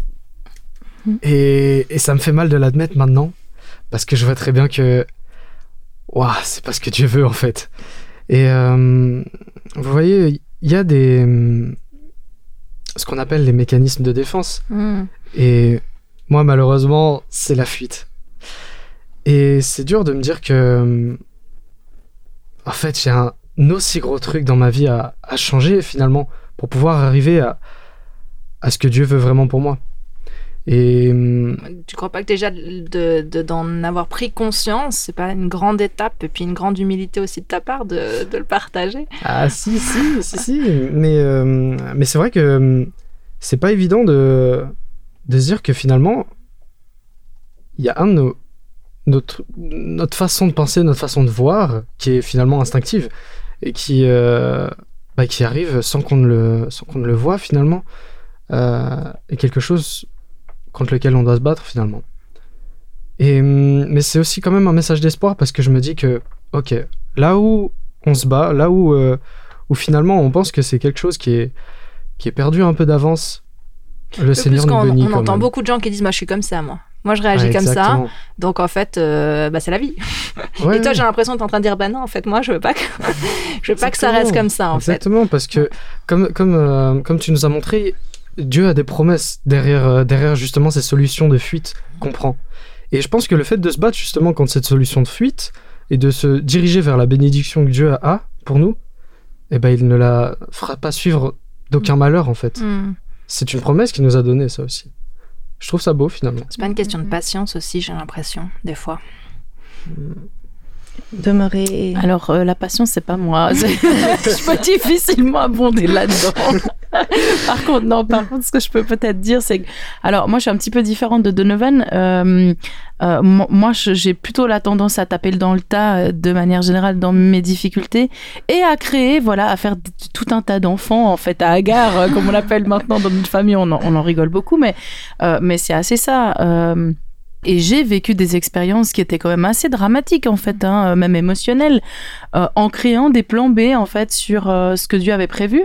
Et ça me fait mal de l'admettre maintenant, parce que je vois très bien que c'est pas ce que Dieu veut, en fait. Et vous voyez, il y a ce qu'on appelle les mécanismes de défense. Et moi, malheureusement, c'est la fuite. Et c'est dur de me dire que en fait, j'ai un aussi gros truc dans ma vie à changer finalement pour pouvoir arriver à ce que Dieu veut vraiment pour moi. Et tu crois pas que déjà d'en avoir pris conscience, c'est pas une grande étape et puis une grande humilité aussi de ta part de le partager? Ah si, mais c'est vrai que c'est pas évident de se dire que finalement il y a notre façon de penser, notre façon de voir, qui est finalement instinctive et qui arrive sans qu'on ne le voie finalement, est quelque chose contre lequel on doit se battre finalement. Mais c'est aussi quand même un message d'espoir parce que je me dis que, ok, là où on se bat, là où finalement on pense que c'est quelque chose qui est perdu un peu d'avance, le Seigneur nous bénit quand même. On entend beaucoup de gens qui disent, moi je suis comme ça, moi. Moi, je réagis comme ça. Exactement. Donc, en fait, c'est la vie. Ouais, Et toi, ouais. j'ai l'impression que t'es en train de dire, non, en fait, moi, je veux pas que, je veux pas que ça reste comme ça, en fait. Exactement, parce que comme tu nous as montré, Dieu a des promesses derrière justement ces solutions de fuite qu'on prend. Et je pense que le fait de se battre justement contre cette solution de fuite et de se diriger vers la bénédiction que Dieu a pour nous, eh ben, il ne la fera pas suivre d'aucun malheur en fait. C'est une promesse qu'il nous a donnée, ça aussi. Je trouve ça beau finalement. C'est pas une question de patience aussi, j'ai l'impression, des fois. Demeurer. Alors, la patience, c'est pas moi. Je peux difficilement abonder là-dedans. Par contre, ce que je peux peut-être dire, c'est que... Alors, moi, je suis un petit peu différente de Donovan. Moi, j'ai plutôt la tendance à taper dans le tas, de manière générale, dans mes difficultés, et à créer, à faire tout un tas d'enfants, en fait, à Agar, comme on l'appelle maintenant dans notre famille. On en rigole beaucoup, mais c'est assez ça. Et j'ai vécu des expériences qui étaient quand même assez dramatiques, en fait, même émotionnelles, en créant des plans B, en fait, sur ce que Dieu avait prévu.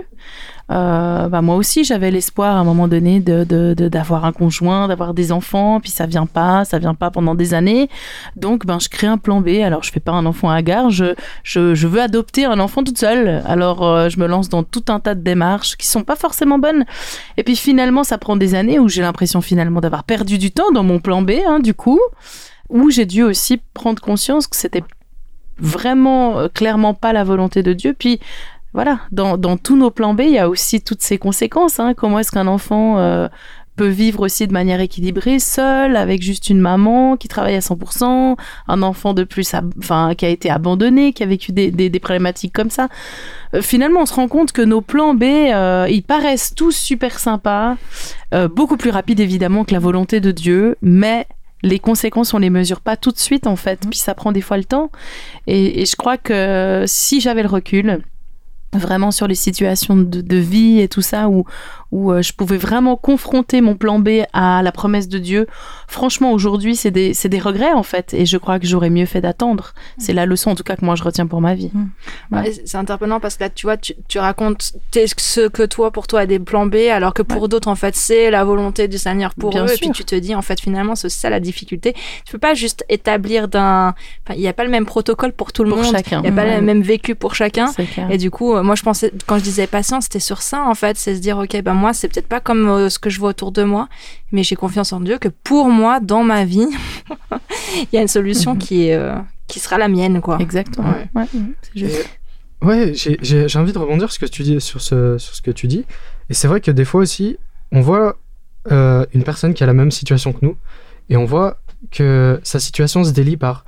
Moi aussi, j'avais l'espoir, à un moment donné, d'avoir un conjoint, d'avoir des enfants, puis ça vient pas pendant des années. Donc, je crée un plan B. Alors, je fais pas un enfant à Agar, je veux adopter un enfant toute seule. Alors, je me lance dans tout un tas de démarches qui sont pas forcément bonnes. Et puis, finalement, ça prend des années où j'ai l'impression, finalement, d'avoir perdu du temps dans mon plan B, du coup, où j'ai dû aussi prendre conscience que c'était vraiment, clairement pas la volonté de Dieu. Puis, voilà, dans tous nos plans B, il y a aussi toutes ces conséquences. Comment est-ce qu'un enfant peut vivre aussi de manière équilibrée, seul, avec juste une maman qui travaille à 100%, un enfant de plus qui a été abandonné, qui a vécu des problématiques comme ça. Finalement, on se rend compte que nos plans B, ils paraissent tous super sympas, beaucoup plus rapides évidemment que la volonté de Dieu, mais... les conséquences, on les mesure pas tout de suite, en fait. Puis ça prend des fois le temps. Et je crois que si j'avais le recul... vraiment sur les situations de vie et tout ça où je pouvais vraiment confronter mon plan B à la promesse de Dieu. Franchement, aujourd'hui, c'est des regrets en fait, et je crois que j'aurais mieux fait d'attendre. C'est la leçon en tout cas que moi je retiens pour ma vie. C'est interpellant parce que là, tu vois, tu racontes ce que pour toi est des plans B, alors que pour d'autres en fait c'est la volonté du Seigneur pour Bien eux. sûr. Et puis tu te dis en fait finalement c'est aussi ça la difficulté. Tu peux pas juste établir il y a pas le même protocole pour tout le monde. Chacun. Il y a pas le même vécu pour chacun. C'est clair. Et du coup, moi je pensais, quand je disais patience, c'était sur ça en fait, c'est se dire ok, moi c'est peut-être pas comme ce que je vois autour de moi, mais j'ai confiance en Dieu que pour moi dans ma vie il y a une solution qui sera la mienne, quoi. Exactement. Ouais. C'est juste. Ouais, j'ai envie de rebondir sur ce que tu dis. Et c'est vrai que des fois aussi, on voit une personne qui a la même situation que nous, et on voit que sa situation se délie par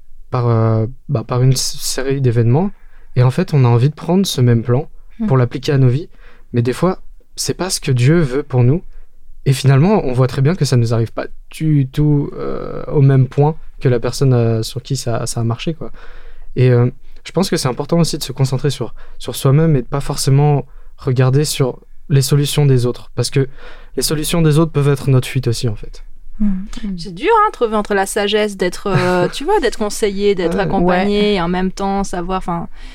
une série d'événements. Et en fait, on a envie de prendre ce même plan pour l'appliquer à nos vies. Mais des fois, c'est pas ce que Dieu veut pour nous. Et finalement, on voit très bien que ça nous arrive pas du tout au même point que la personne sur qui ça a marché, quoi. Et je pense que c'est important aussi de se concentrer sur soi-même et de pas forcément regarder sur les solutions des autres. Parce que les solutions des autres peuvent être notre fuite aussi, en fait. C'est dur, trouver entre la sagesse d'être, d'être conseillé, d'être accompagné, et en même temps savoir,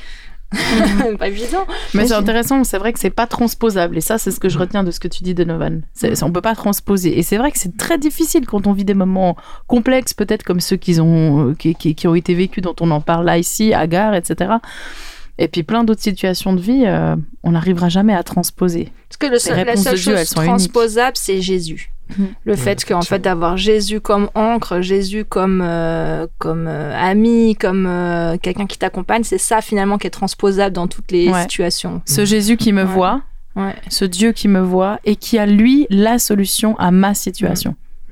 pas évident. Mais c'est intéressant, c'est vrai que c'est pas transposable, et ça c'est ce que je retiens de ce que tu dis, Donovan. On peut pas transposer, et c'est vrai que c'est très difficile quand on vit des moments complexes, peut-être comme ceux qui ont été vécus, dont on en parle là ici, Agar, etc. Et puis plein d'autres situations de vie, on n'arrivera jamais à transposer. Parce que la seule chose transposable, c'est Jésus. Le fait que, en fait, d'avoir Jésus comme ancre, Jésus comme ami, comme quelqu'un qui t'accompagne, c'est ça finalement qui est transposable dans toutes les situations. Ce Jésus qui me voit, ce Dieu qui me voit et qui a lui la solution à ma situation.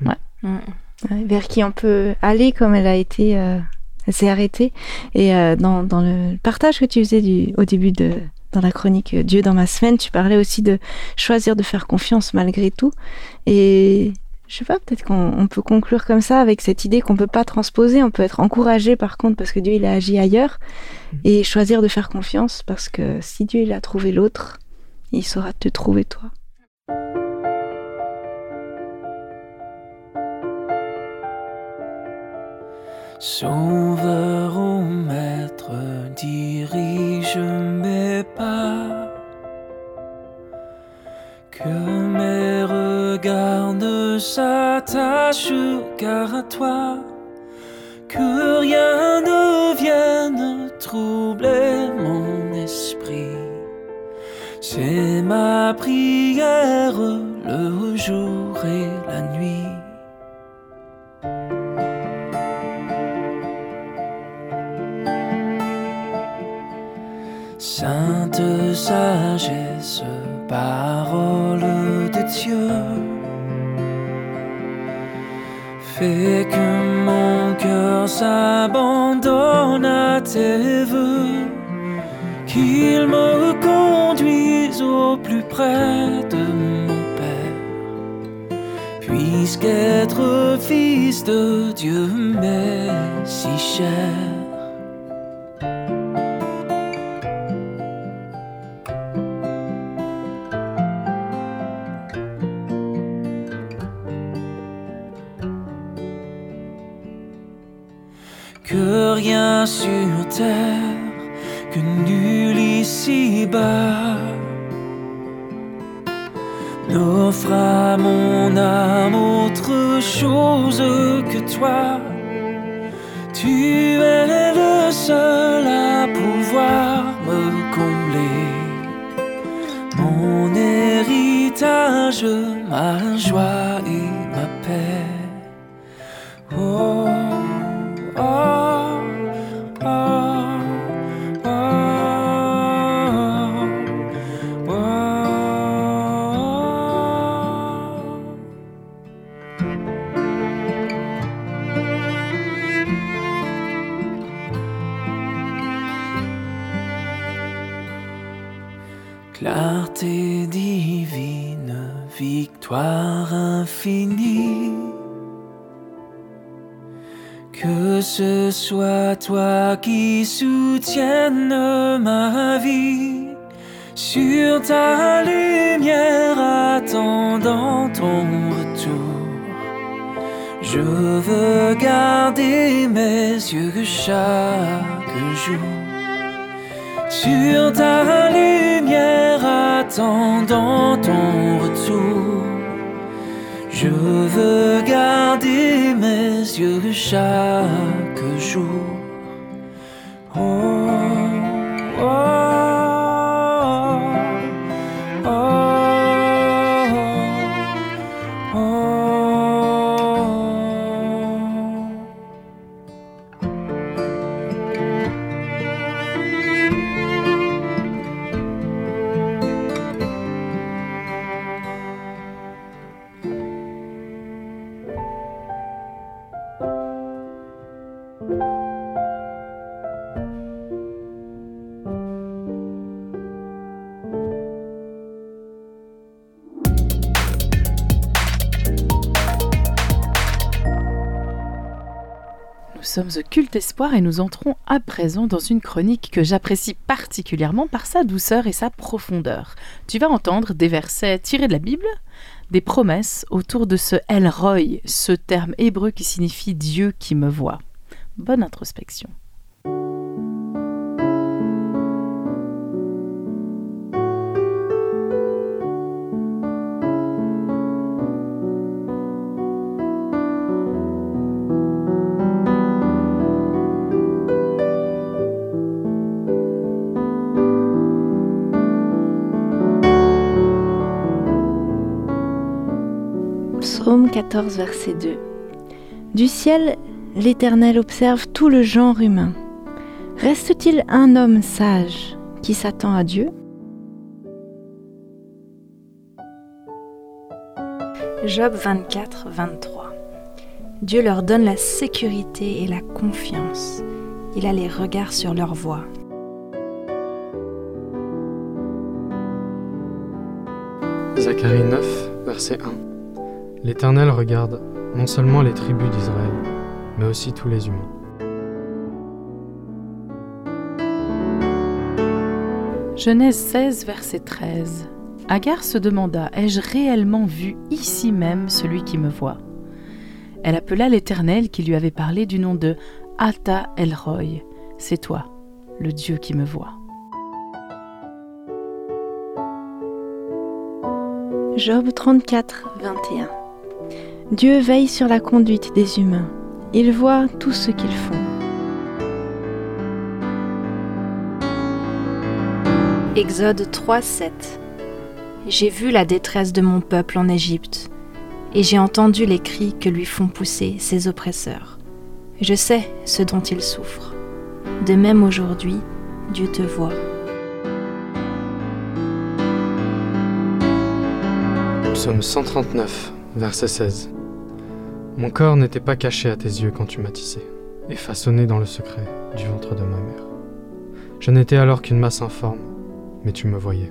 Vers qui on peut aller comme elle a été, elle s'est arrêtée. Et dans le partage que tu faisais au début dans la chronique Dieu dans ma semaine, tu parlais aussi de choisir de faire confiance malgré tout. Et je sais pas, peut-être qu'on peut conclure comme ça avec cette idée qu'on peut pas transposer, on peut être encouragé par contre parce que Dieu il a agi ailleurs, et choisir de faire confiance parce que si Dieu il a trouvé l'autre, il saura te trouver toi. Sauveur ô maître, dirige mes pas, que mes regards regard ne s'attache qu'à toi, que rien ne vienne troubler mon esprit. C'est ma prière le jour et la nuit. Sainte sagesse, parole de Dieu, fais que mon cœur s'abandonne à tes vœux, qu'il me conduise au plus près de mon Père, puisqu'être fils de Dieu m'est si cher. Que rien sur terre, que nul ici-bas n'offre à mon âme autre chose que toi. Tu es le seul à pouvoir me combler, mon héritage, ma joie et ma paix. Oh. Clarté divine, victoire infinie, que ce soit toi qui soutiennes ma vie, sur ta lumière attendant ton retour. Je veux garder mes yeux chaque jour sur ta lumière attendant ton retour. Je veux garder mes yeux chaque jour. Oh, oh, oh, oh, oh. Nous sommes au Culte Espoir et nous entrons à présent dans une chronique que j'apprécie particulièrement par sa douceur et sa profondeur. Tu vas entendre des versets tirés de la Bible, des promesses autour de ce El Roi, ce terme hébreu qui signifie Dieu qui me voit. Bonne introspection. Psaume 14, verset 2. Du ciel, l'Éternel observe tout le genre humain. Reste-t-il un homme sage qui s'attend à Dieu ? Job 24, 23. Dieu leur donne la sécurité et la confiance. Il a les regards sur leur voie. Zacharie 9, verset 1. L'Éternel regarde non seulement les tribus d'Israël, mais aussi tous les humains. Genèse 16, verset 13. Agar se demanda, ai-je réellement vu ici même celui qui me voit ? Elle appela l'Éternel qui lui avait parlé du nom de Ata El Roi. C'est toi, le Dieu qui me voit. Job 34, 21. Dieu veille sur la conduite des humains. Il voit tout ce qu'ils font. Exode 3, 7. J'ai vu la détresse de mon peuple en Égypte, et j'ai entendu les cris que lui font pousser ses oppresseurs. Je sais ce dont il souffre. De même aujourd'hui, Dieu te voit. Psaume 139, verset 16. Mon corps n'était pas caché à tes yeux quand tu m'as tissé, et façonné dans le secret du ventre de ma mère. Je n'étais alors qu'une masse informe, mais tu me voyais.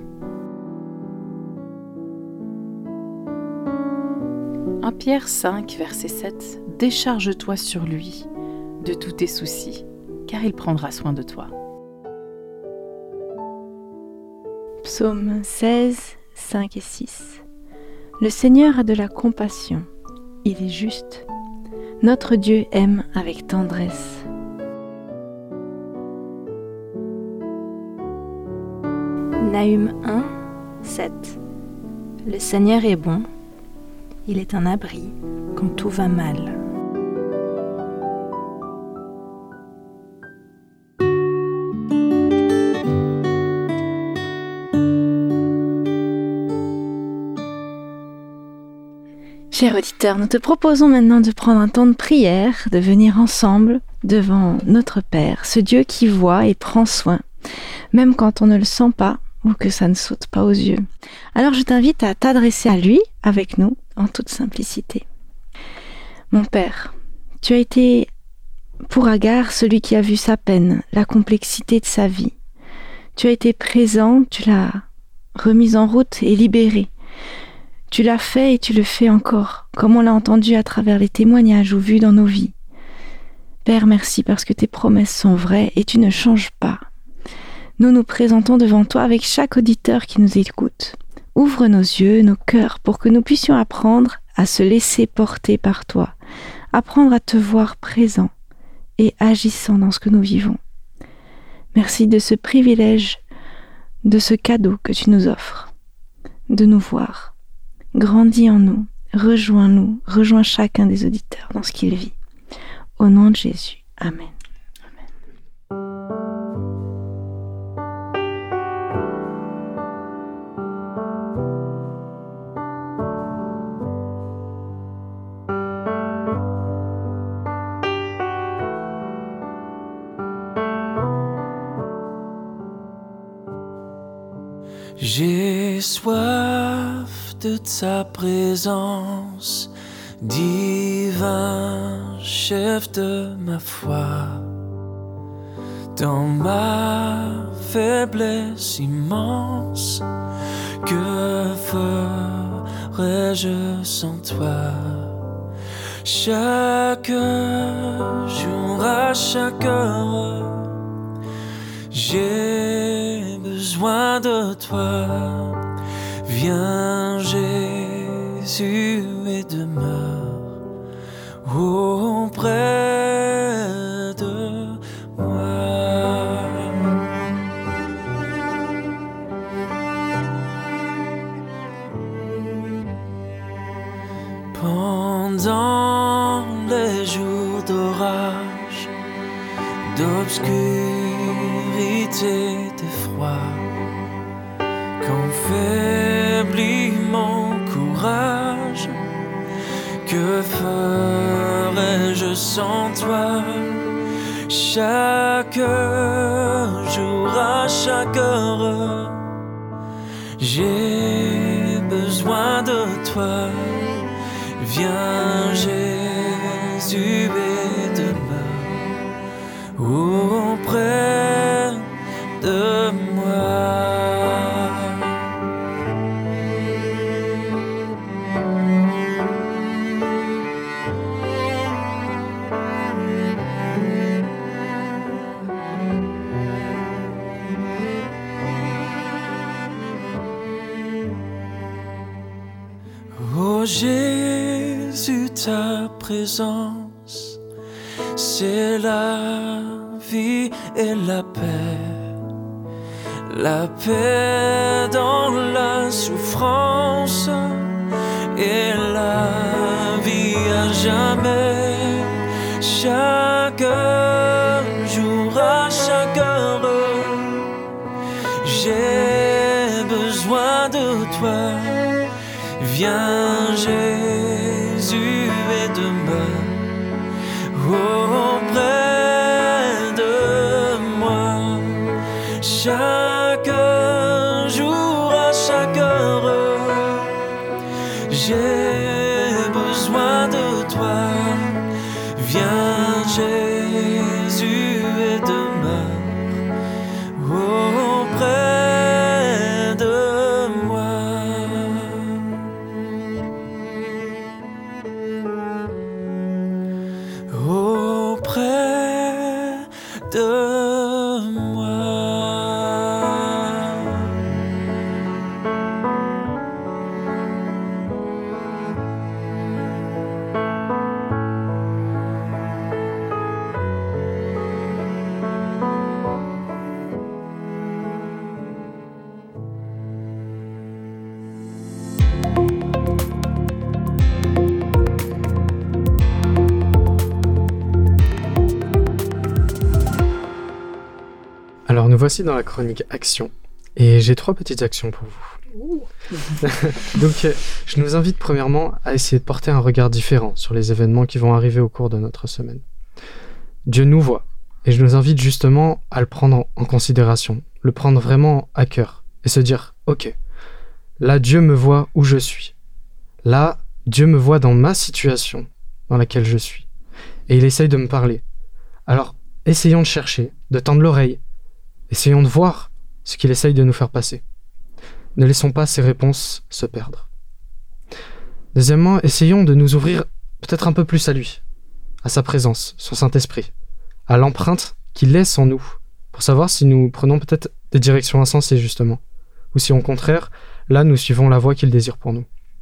1 Pierre 5, verset 7. Décharge-toi sur lui de tous tes soucis, car il prendra soin de toi. Psaume 16, 5 et 6. Le Seigneur a de la compassion, il est juste. Notre Dieu aime avec tendresse. Nahum 1, 7. Le Seigneur est bon, il est un abri quand tout va mal. Chers auditeurs, nous te proposons maintenant de prendre un temps de prière, de venir ensemble devant notre Père, ce Dieu qui voit et prend soin, même quand on ne le sent pas ou que ça ne saute pas aux yeux. Alors je t'invite à t'adresser à lui avec nous en toute simplicité. Mon Père, tu as été pour Agar celui qui a vu sa peine, la complexité de sa vie. Tu as été présent, tu l'as remise en route et libérée. Tu l'as fait et tu le fais encore, comme on l'a entendu à travers les témoignages ou vus dans nos vies. Père, merci parce que tes promesses sont vraies et tu ne changes pas. Nous nous présentons devant toi avec chaque auditeur qui nous écoute. Ouvre nos yeux, nos cœurs, pour que nous puissions apprendre à se laisser porter par toi, apprendre à te voir présent et agissant dans ce que nous vivons. Merci de ce privilège, de ce cadeau que tu nous offres, de nous voir. Grandis en nous, rejoins chacun des auditeurs dans ce qu'il vit. Au nom de Jésus, Amen. J'ai soif de ta présence, divin chef de ma foi. Dans ma faiblesse immense, que ferais-je sans toi? Chaque jour, à chaque heure, j'ai besoin de toi. Viens Jésus et demeure auprès de moi. Pendant les jours d'orage, d'obscurité, de froid, quand faiblit mon courage, que ferais-je sans toi? Chaque jour, à chaque heure, j'ai besoin de toi. Viens Jésus et demeure auprès de moi. Oh Jésus, ta présence, c'est la vie et la paix dans la souffrance, et la vie à jamais. Chaque jour, à chaque heure, j'ai besoin de toi. Viens Jésus et demeure auprès de moi. Chaque jour, à chaque heure, j'ai besoin de toi. Viens Jésus et demeure auprès de moi. Auprès de moi. Alors nous voici dans la chronique action et j'ai 3 petites actions pour vous. Donc je nous invite premièrement à essayer de porter un regard différent sur les événements qui vont arriver au cours de notre semaine. Dieu nous voit et je nous invite justement à le prendre en considération, le prendre vraiment à cœur et se dire « Ok, là Dieu me voit où je suis. Là Dieu me voit dans ma situation dans laquelle je suis et il essaye de me parler. Alors essayons de chercher, de tendre l'oreille. Essayons de voir ce qu'il essaye de nous faire passer. Ne laissons pas ces réponses se perdre. Deuxièmement, essayons de nous ouvrir peut-être un peu plus à lui, à sa présence, son Saint-Esprit, à l'empreinte qu'il laisse en nous, pour savoir si nous prenons peut-être des directions insensées justement, ou si au contraire, là nous suivons la voie qu'il désire pour nous.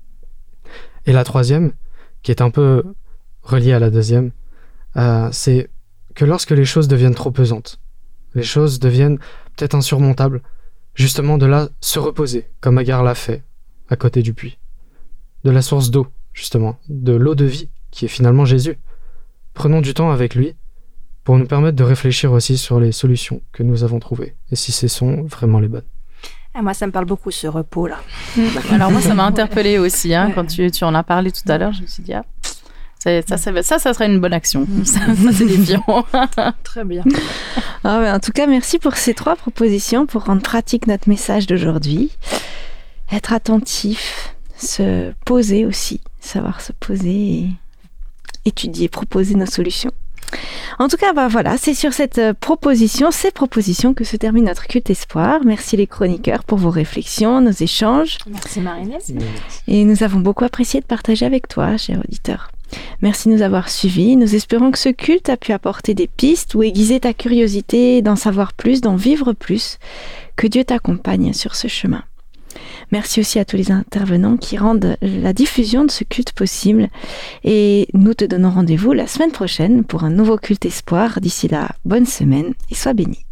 Et la troisième, qui est un peu reliée à la deuxième, c'est que lorsque les choses deviennent trop pesantes, les choses deviennent peut-être insurmontables, justement de là se reposer, comme Agar l'a fait, à côté du puits. De la source d'eau, justement, de l'eau de vie, qui est finalement Jésus. Prenons du temps avec lui, pour nous permettre de réfléchir aussi sur les solutions que nous avons trouvées, et si ce sont vraiment les bonnes. Et moi, ça me parle beaucoup, ce repos-là. Alors moi, ça m'a interpellée aussi, quand tu en as parlé tout à l'heure, je me suis dit, ça serait une bonne action. Ça c'est défiant. Très bien. En tout cas, merci pour ces 3 propositions pour rendre pratique notre message d'aujourd'hui. Être attentif, se poser aussi, savoir se poser et étudier, proposer nos solutions. En tout cas, voilà, c'est sur ces propositions que se termine notre culte espoir. Merci les chroniqueurs pour vos réflexions, nos échanges. Merci Marie-Inès. Et nous avons beaucoup apprécié de partager avec toi, chers auditeurs. Merci de nous avoir suivis. Nous espérons que ce culte a pu apporter des pistes ou aiguiser ta curiosité d'en savoir plus, d'en vivre plus. Que Dieu t'accompagne sur ce chemin. Merci aussi à tous les intervenants qui rendent la diffusion de ce culte possible. Et nous te donnons rendez-vous la semaine prochaine pour un nouveau culte espoir. D'ici là, bonne semaine et sois bénis.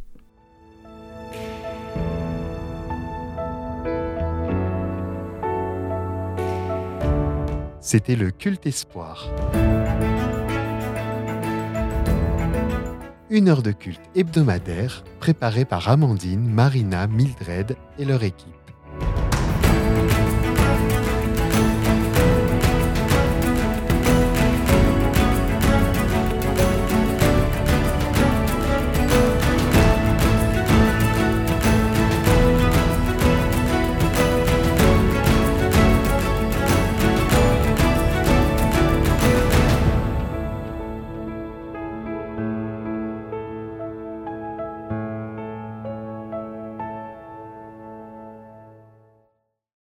C'était le culte espoir. 1 heure de culte hebdomadaire préparée par Amandine, Marina, Mildred et leur équipe.